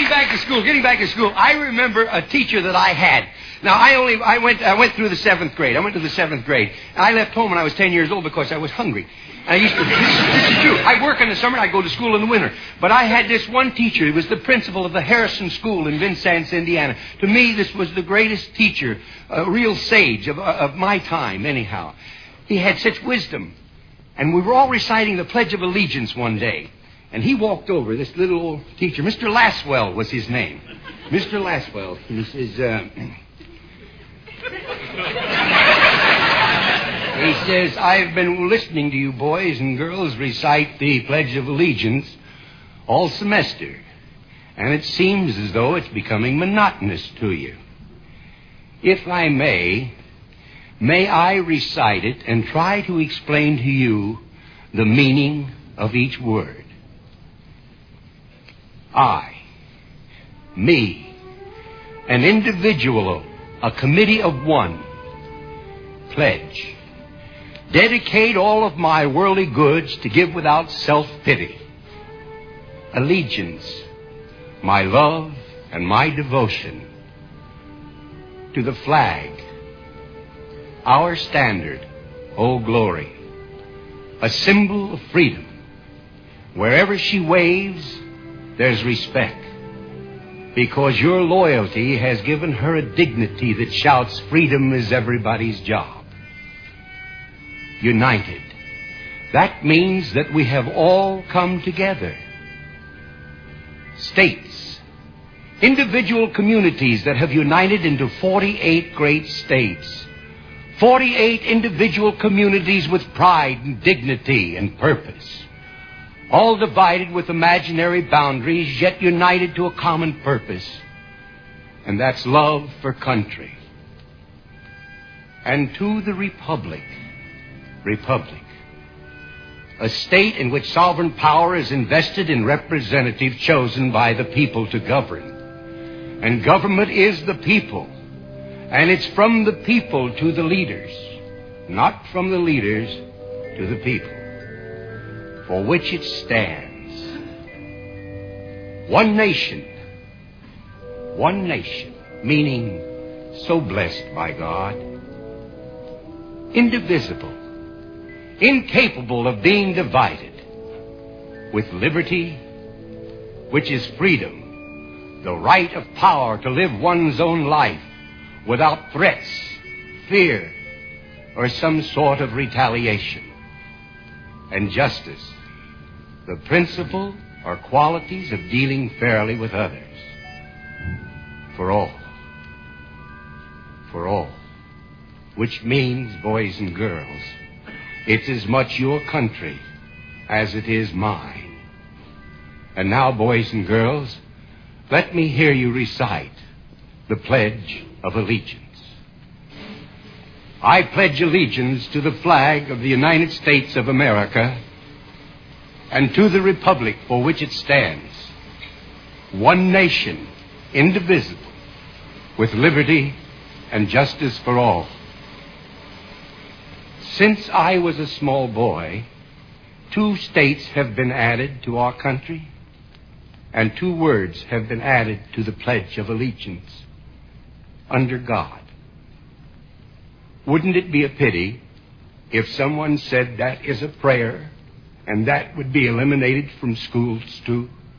back to school. I remember a teacher that I had. Now, I went through the 7th grade. I went to the 7th grade. I left home when I was 10 years old because I was hungry. And I used to, this is true. I'd work in the summer and I'd go to school in the winter. But I had this one teacher. He was the principal of the Harrison School in Vincennes, Indiana. To me, this was the greatest teacher, a real sage of my time, anyhow. He had such wisdom. And we were all reciting the Pledge of Allegiance one day. And he walked over, this little old teacher. Mr. Laswell was his name. Mr. Laswell. He says, he says, I've been listening to you boys and girls recite the Pledge of Allegiance all semester. And it seems as though it's becoming monotonous to you. If I may I recite it and try to explain to you the meaning of each word. I, me, an individual, a committee of one, pledge, dedicate all of my worldly goods to give without self-pity. Allegiance, my love and my devotion to the flag, our standard, Old Glory, a symbol of freedom. Wherever she waves, there's respect, because your loyalty has given her a dignity that shouts freedom is everybody's job. United. That means that we have all come together. States. Individual communities that have united into 48 great states. 48 individual communities with pride and dignity and purpose. All divided with imaginary boundaries, yet united to a common purpose. And that's love for country. And to the Republic. Republic. A state in which sovereign power is invested in representatives chosen by the people to govern. And government is the people. And it's from the people to the leaders, not from the leaders to the people, for which it stands. One nation, meaning so blessed by God, indivisible, incapable of being divided, with liberty, which is freedom, the right of power to live one's own life without threats, fear, or some sort of retaliation. And justice, the principle or qualities of dealing fairly with others. For all. For all. Which means, boys and girls, it's as much your country as it is mine. And now, boys and girls, let me hear you recite the Pledge of Allegiance. I pledge allegiance to the flag of the United States of America and to the republic for which it stands, one nation, indivisible, with liberty and justice for all. Since I was a small boy, 2 states have been added to our country, and 2 words have been added to the Pledge of Allegiance. Under God. Wouldn't it be a pity if someone said that is a prayer and that would be eliminated from schools too?